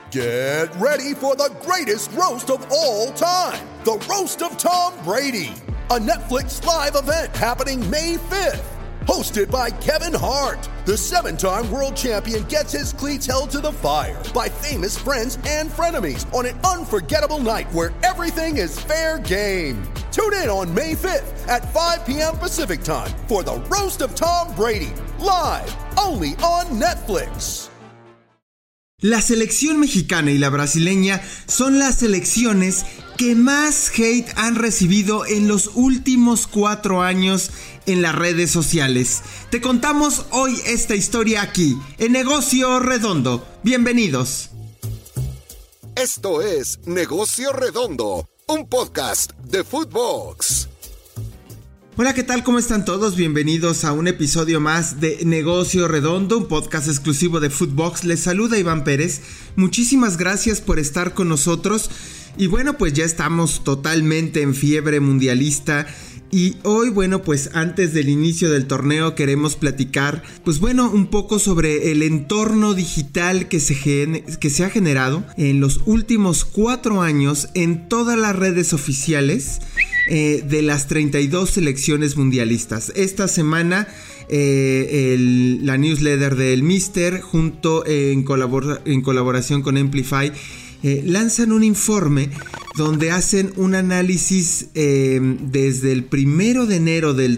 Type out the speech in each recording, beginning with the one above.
Get ready for the greatest roast of all time, the Roast of Tom Brady, a Netflix live event happening May 5th. Hosted by Kevin Hart, the 7-time world champion gets his cleats held to the fire by famous friends and frenemies on an unforgettable night where everything is fair game. Tune in on May 5th at 5 p.m. Pacific time for the Roast of Tom Brady, live only on Netflix. La selección mexicana y la brasileña son las selecciones que más hate han recibido en los últimos 4 años en las redes sociales. Te contamos hoy esta historia aquí, en Negocio Redondo. Bienvenidos. Esto es Negocio Redondo, un podcast de Footbox. Hola, ¿qué tal? ¿Cómo están todos? Bienvenidos a un episodio más de Negocio Redondo, un podcast exclusivo de Footbox. Les saluda Iván Pérez. Muchísimas gracias por estar con nosotros. Y bueno, pues ya estamos totalmente en fiebre mundialista. Y hoy, bueno, pues antes del inicio del torneo queremos platicar, pues bueno, un poco sobre el entorno digital que se ha generado en los últimos 4 años en todas las redes oficiales de las 32 selecciones mundialistas. Esta semana la newsletter del Mister junto en colaboración con Amplify lanzan un informe donde hacen un análisis desde el 1 de enero del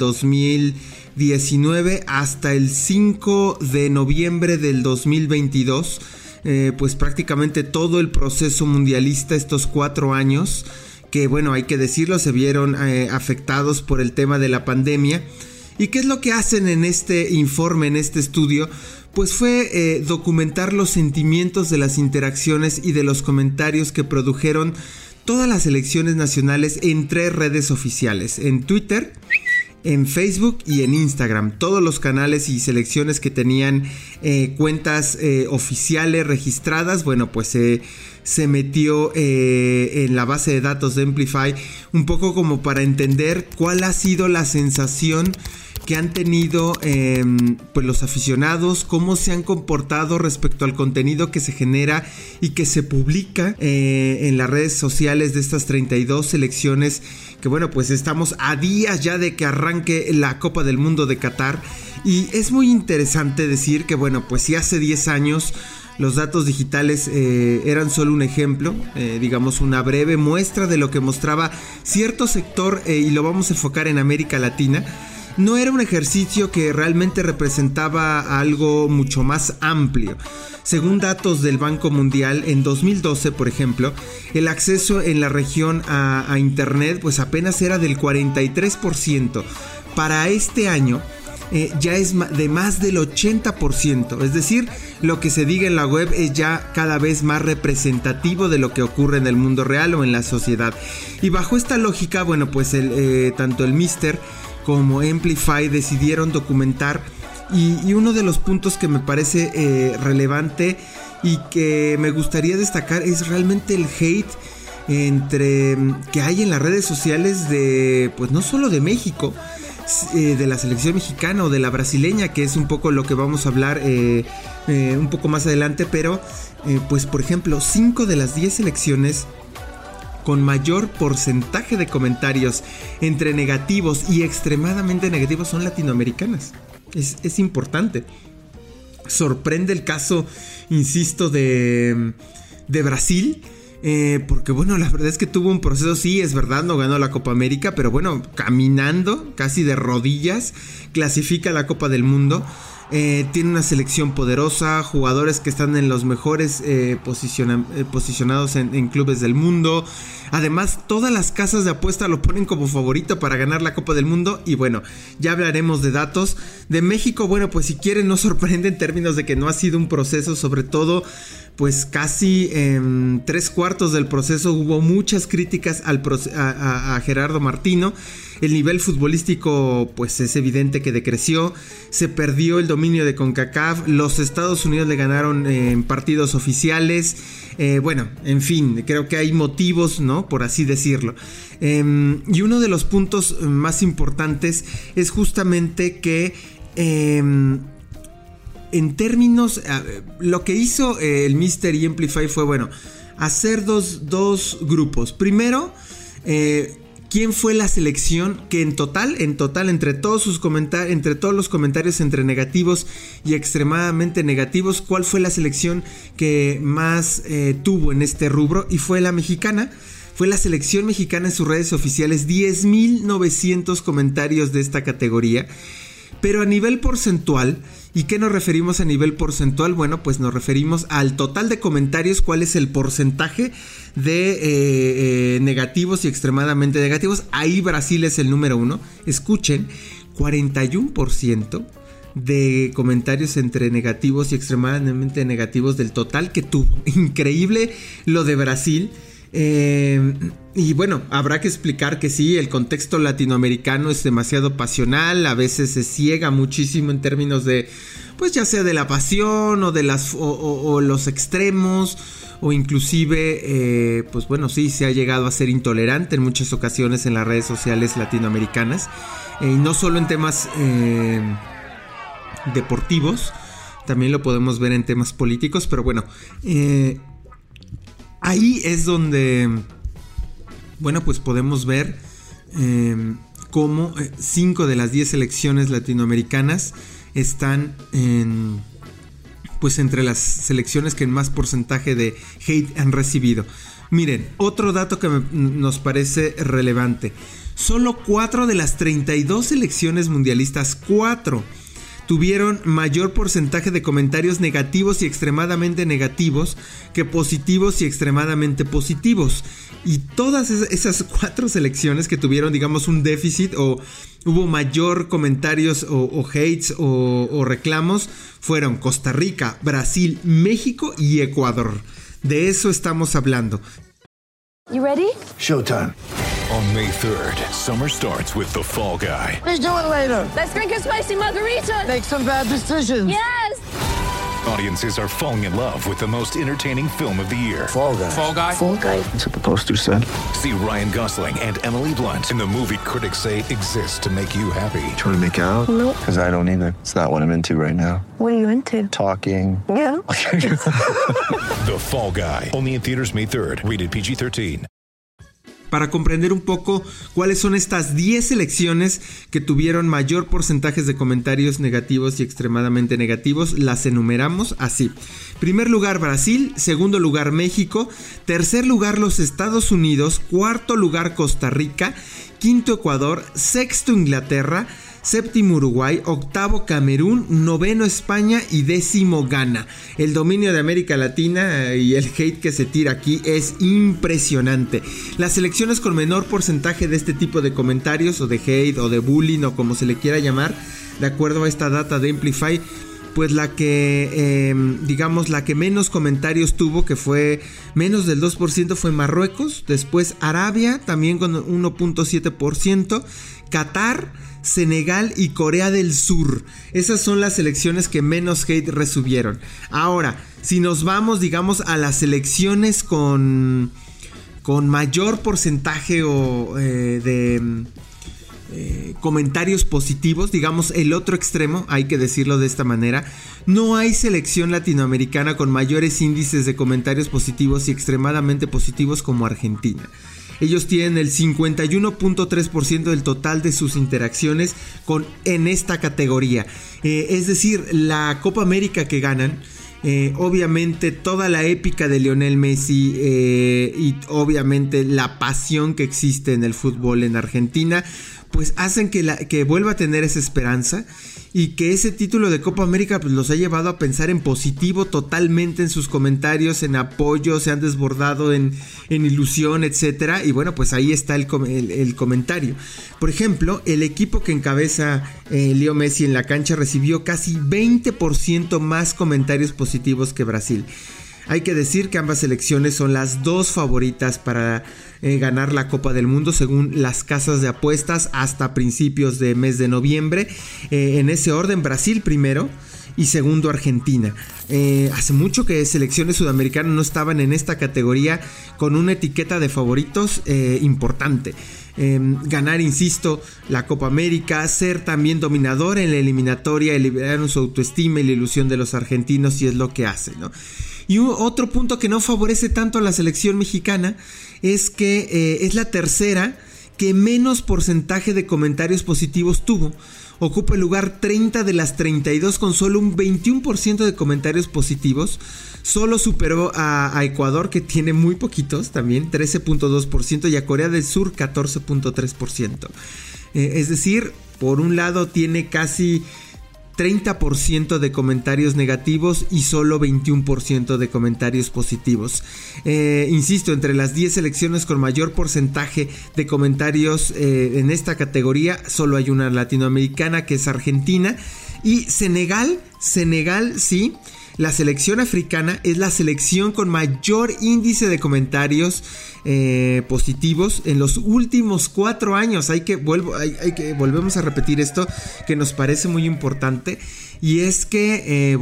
2019 hasta el 5 de noviembre del 2022, pues prácticamente todo el proceso mundialista estos 4 años, que bueno, hay que decirlo, se vieron afectados por el tema de la pandemia. ¿Y qué es lo que hacen en este informe, en este estudio? Pues fue documentar los sentimientos de las interacciones y de los comentarios que produjeron todas las selecciones nacionales en 3 redes oficiales: en Twitter, en Facebook y en Instagram. Todos los canales y selecciones que tenían cuentas oficiales registradas, bueno, pues se metió en la base de datos de Amplify un poco como para entender cuál ha sido la sensación que han tenido pues los aficionados, cómo se han comportado respecto al contenido que se genera y que se publica en las redes sociales de estas 32 selecciones, que bueno, pues estamos a días ya de que arranque la Copa del Mundo de Qatar. Y es muy interesante decir que bueno, pues si hace 10 años los datos digitales eran solo un ejemplo, digamos una breve muestra de lo que mostraba cierto sector, y lo vamos a enfocar en América Latina. No era un ejercicio que realmente representaba algo mucho más amplio. Según datos del Banco Mundial, en 2012, por ejemplo, el acceso en la región a internet pues apenas era del 43%. Para este año ya es de más del 80%, es decir, lo que se diga en la web es ya cada vez más representativo de lo que ocurre en el mundo real o en la sociedad. Y bajo esta lógica, bueno, pues tanto el Mister como Amplify decidieron documentar, y uno de los puntos que me parece relevante y que me gustaría destacar es realmente el hate que hay en las redes sociales de, pues no solo de México, de la selección mexicana o de la brasileña, que es un poco lo que vamos a hablar un poco más adelante, pero pues por ejemplo 5 de las 10 selecciones con mayor porcentaje de comentarios entre negativos y extremadamente negativos son latinoamericanas. Es importante. Sorprende el caso, insisto, de Brasil, porque bueno, la verdad es que tuvo un proceso, sí, es verdad, no ganó la Copa América, pero bueno, caminando casi de rodillas, clasifica a la Copa del Mundo. Tiene una selección poderosa, jugadores que están en los mejores posicionados en clubes del mundo. Además, todas las casas de apuesta lo ponen como favorito para ganar la Copa del Mundo. Y bueno, ya hablaremos de datos. De México, bueno, pues si quieren, no sorprende en términos de que no ha sido un proceso, sobre todo pues casi 3/4 del proceso hubo muchas críticas a Gerardo Martino. El nivel futbolístico pues es evidente que decreció, se perdió el dominio de CONCACAF, los Estados Unidos le ganaron en partidos oficiales, bueno, en fin, creo que hay motivos, ¿no? Por así decirlo. Y uno de los puntos más importantes es justamente que en términos, lo que hizo el Mr. y Amplify fue, bueno, hacer dos grupos. Primero, ¿quién fue la selección que en total, entre todos los comentarios entre negativos y extremadamente negativos, cuál fue la selección que más tuvo en este rubro? Y fue la mexicana. Fue la selección mexicana en sus redes oficiales, 10,900 comentarios de esta categoría. Pero a nivel porcentual, ¿y qué nos referimos a nivel porcentual? Bueno, pues nos referimos al total de comentarios, cuál es el porcentaje de negativos y extremadamente negativos. Ahí Brasil es el número 1. Escuchen, 41% de comentarios entre negativos y extremadamente negativos del total que tuvo. Increíble lo de Brasil. Y bueno, habrá que explicar que sí, el contexto latinoamericano es demasiado pasional, a veces se ciega muchísimo en términos de, pues ya sea de la pasión o de o los extremos, o inclusive, pues bueno, sí, se ha llegado a ser intolerante en muchas ocasiones en las redes sociales latinoamericanas, y no solo en temas deportivos, también lo podemos ver en temas políticos, pero bueno, ahí es donde, bueno, pues podemos ver cómo 5 de las 10 selecciones latinoamericanas están pues entre las selecciones que más porcentaje de hate han recibido. Miren, otro dato que nos parece relevante. Solo 4 de las 32 selecciones mundialistas, 4, tuvieron mayor porcentaje de comentarios negativos y extremadamente negativos que positivos y extremadamente positivos. Y todas esas 4 selecciones que tuvieron, digamos, un déficit o hubo mayor comentarios o hates o reclamos fueron Costa Rica, Brasil, México y Ecuador. De eso estamos hablando. You ready? Showtime. On May 3rd, summer starts with The Fall Guy. Let's do it later. Let's drink a spicy margarita. Make some bad decisions. Yes! Audiences are falling in love with the most entertaining film of the year. Fall Guy. Fall Guy? Fall guy. That's what the poster said. See Ryan Gosling and Emily Blunt in the movie critics say exists to make you happy. Trying to make it out? Nope. Because I don't either. It's not what I'm into right now. What are you into? Talking. Yeah. The Fall Guy. Only in theaters May 3rd. Rated PG-13. Para comprender un poco cuáles son estas 10 selecciones que tuvieron mayor porcentajes de comentarios negativos y extremadamente negativos, las enumeramos así. Primer lugar Brasil, segundo lugar México, tercer lugar los Estados Unidos, cuarto lugar Costa Rica, quinto Ecuador, sexto Inglaterra, séptimo Uruguay, octavo Camerún, noveno España y décimo Ghana. El dominio de América Latina y el hate que se tira aquí es impresionante. Las selecciones con menor porcentaje de este tipo de comentarios o de hate o de bullying o como se le quiera llamar, de acuerdo a esta data de Amplify, pues la que, digamos, la que menos comentarios tuvo, que fue menos del 2%, fue Marruecos, después Arabia, también con 1.7%, Qatar, Senegal y Corea del Sur. Esas son las selecciones que menos hate recibieron. Ahora, si nos vamos, digamos, a las selecciones con mayor porcentaje de comentarios positivos, digamos el otro extremo, hay que decirlo de esta manera, no hay selección latinoamericana con mayores índices de comentarios positivos y extremadamente positivos como Argentina. Ellos tienen el 51.3% del total de sus interacciones en esta categoría. Es decir, la Copa América que ganan, obviamente toda la épica de Lionel Messi y obviamente la pasión que existe en el fútbol en Argentina, pues hacen que vuelva a tener esa esperanza y que ese título de Copa América pues los ha llevado a pensar en positivo totalmente en sus comentarios, en apoyo, se han desbordado en ilusión, etcétera. Y bueno, pues ahí está el comentario. Por ejemplo, el equipo que encabeza Leo Messi en la cancha recibió casi 20% más comentarios positivos que Brasil. Hay que decir que ambas selecciones son las dos favoritas para ganar la Copa del Mundo según las casas de apuestas hasta principios de mes de noviembre. En ese orden, Brasil primero y segundo Argentina. Hace mucho que selecciones sudamericanas no estaban en esta categoría con una etiqueta de favoritos importante. ganar, insisto, la Copa América, ser también dominador en la eliminatoria, liberar su autoestima y la ilusión de los argentinos, y es lo que hace, ¿no? Y otro punto que no favorece tanto a la selección mexicana es que es la tercera que menos porcentaje de comentarios positivos tuvo. Ocupa el lugar 30 de las 32 con solo un 21% de comentarios positivos. Solo superó a Ecuador, que tiene muy poquitos también, 13.2%, y a Corea del Sur 14.3%. Es decir, por un lado tiene casi 30% de comentarios negativos y solo 21% de comentarios positivos. Insisto, entre las 10 selecciones con mayor porcentaje de comentarios en esta categoría, solo hay una latinoamericana, que es Argentina. Y Senegal, sí, la selección africana es la selección con mayor índice de comentarios positivos en los últimos 4 años. Volvemos a repetir esto, que nos parece muy importante, y es que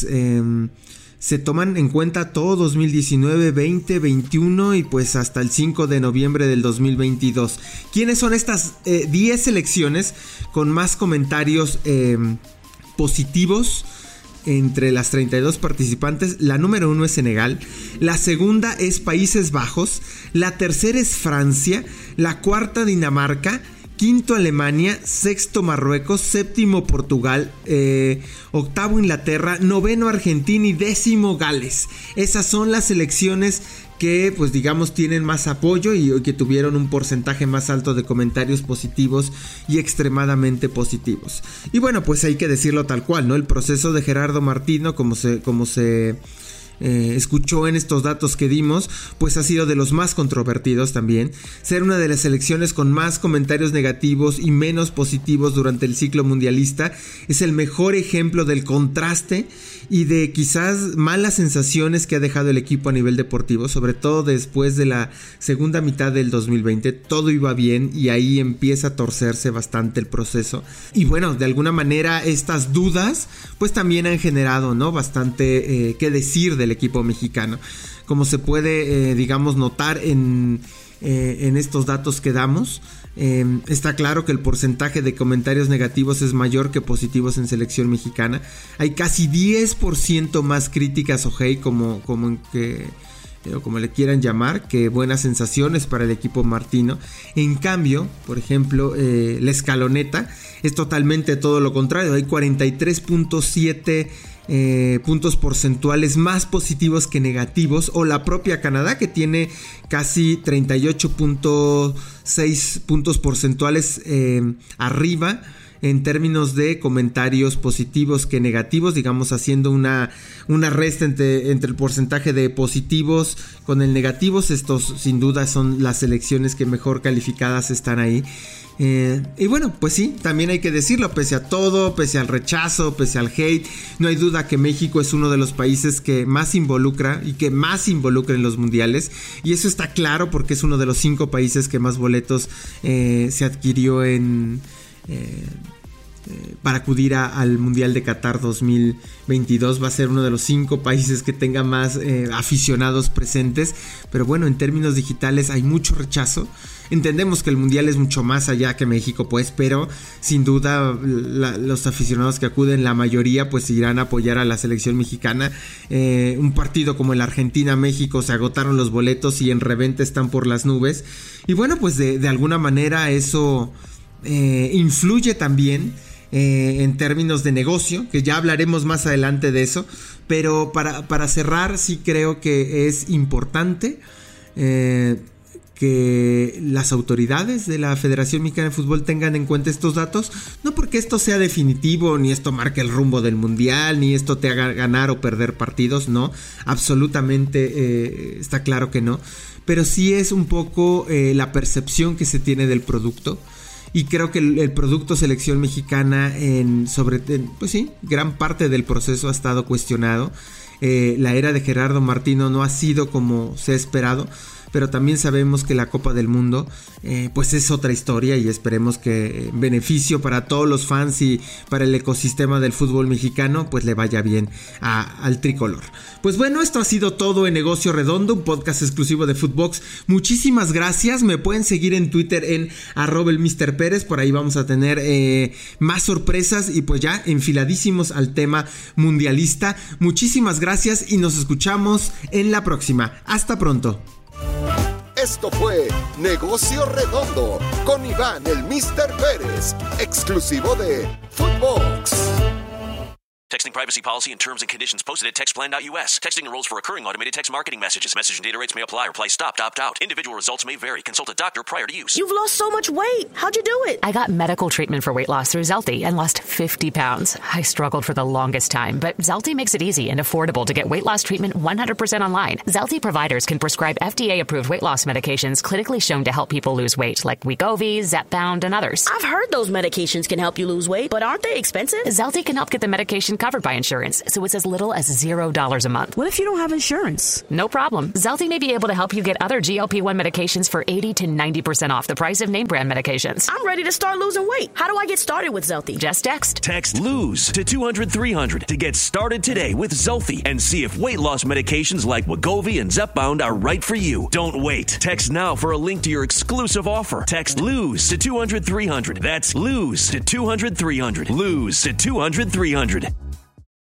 se toman en cuenta todo 2019, 20, 21 y pues hasta el 5 de noviembre del 2022. ¿Quiénes son estas 10 selecciones con más comentarios positivos entre las 32 participantes? La número 1 es Senegal, la segunda es Países Bajos, la tercera es Francia, la cuarta Dinamarca, quinto Alemania, sexto Marruecos, séptimo Portugal, octavo Inglaterra, noveno Argentina y décimo Gales. Esas son las selecciones que pues digamos tienen más apoyo y que tuvieron un porcentaje más alto de comentarios positivos y extremadamente positivos. Y bueno, pues hay que decirlo tal cual, ¿no? El proceso de Gerardo Martino, como se escuchó en estos datos que dimos, pues ha sido de los más controvertidos también. Ser una de las selecciones con más comentarios negativos y menos positivos durante el ciclo mundialista es el mejor ejemplo del contraste y de quizás malas sensaciones que ha dejado el equipo a nivel deportivo, sobre todo después de la segunda mitad del 2020. Todo iba bien y ahí empieza a torcerse bastante el proceso. Y bueno, de alguna manera estas dudas pues también han generado, ¿no?, bastante que decir del equipo mexicano. Como se puede digamos notar en estos datos que damos, está claro que el porcentaje de comentarios negativos es mayor que positivos en selección mexicana. Hay casi 10% más críticas o hate, como le quieran llamar, que buenas sensaciones para el equipo martino. En cambio, por ejemplo, la escaloneta es totalmente todo lo contrario. Hay 43.7 puntos porcentuales más positivos que negativos, o la propia Canadá, que tiene casi 38.6 puntos porcentuales arriba en términos de comentarios positivos que negativos, digamos haciendo una resta entre el porcentaje de positivos con el negativos. Estos sin duda son las selecciones que mejor calificadas están ahí. Y bueno, pues sí, también hay que decirlo, pese a todo, pese al rechazo, pese al hate, no hay duda que México es uno de los países que más involucra y que más involucra en los mundiales, y eso está claro porque es uno de los 5 países que más boletos se adquirió para acudir al Mundial de Qatar 2022. Va a ser uno de los 5 países que tenga más aficionados presentes, pero bueno, en términos digitales hay mucho rechazo. Entendemos que el mundial es mucho más allá que México, pues, pero sin duda los aficionados que acuden, la mayoría, pues irán a apoyar a la selección mexicana. Un partido como el Argentina-México, se agotaron los boletos y en reventa están por las nubes. Y bueno, pues de alguna manera eso influye también en términos de negocio, que ya hablaremos más adelante de eso. Pero para cerrar, sí creo que es importante que las autoridades de la Federación Mexicana de Fútbol tengan en cuenta estos datos, no porque esto sea definitivo, ni esto marque el rumbo del mundial, ni esto te haga ganar o perder partidos, no, absolutamente está claro que no, pero sí es un poco la percepción que se tiene del producto. Y creo que el producto selección mexicana pues sí, gran parte del proceso ha estado cuestionado. la era de Gerardo Martino no ha sido como se ha esperado, pero también sabemos que la Copa del Mundo pues es otra historia, y esperemos que beneficio para todos los fans y para el ecosistema del fútbol mexicano pues le vaya bien al tricolor. Pues bueno, esto ha sido todo en Negocio Redondo, un podcast exclusivo de Footbox. Muchísimas gracias, me pueden seguir en Twitter en @elMrPérez, por ahí vamos a tener más sorpresas y pues ya enfiladísimos al tema mundialista. Muchísimas gracias y nos escuchamos en la próxima. Hasta pronto. Esto fue Negocio Redondo con Iván el Mr. Pérez, exclusivo de Footbox. Texting privacy policy and terms and conditions posted at textplan.us. Texting enrolls for recurring automated text marketing messages. Message and data rates may apply. Reply stopped, opt out. Individual results may vary. Consult a doctor prior to use. You've lost so much weight. How'd you do it? I got medical treatment for weight loss through Zelty and lost 50 pounds. I struggled for the longest time, but Zelty makes it easy and affordable to get weight loss treatment 100% online. Zelty providers can prescribe FDA-approved weight loss medications clinically shown to help people lose weight, like Wegovy, Zepbound, and others. I've heard those medications can help you lose weight, but aren't they expensive? Zelty can help get the medication covered by insurance, so it's as little as $0 a month. What if you don't have insurance? No problem. Zelty may be able to help you get other GLP-1 medications for 80 to 90% off the price of name brand medications. I'm ready to start losing weight. How do I get started with Zelty? Just text. Text LOSE to 200-300 to get started today with Zelty and see if weight loss medications like Wegovy and Zepbound are right for you. Don't wait. Text now for a link to your exclusive offer. Text LOSE to 200-300. That's LOSE to 200-300. LOSE to 200-300.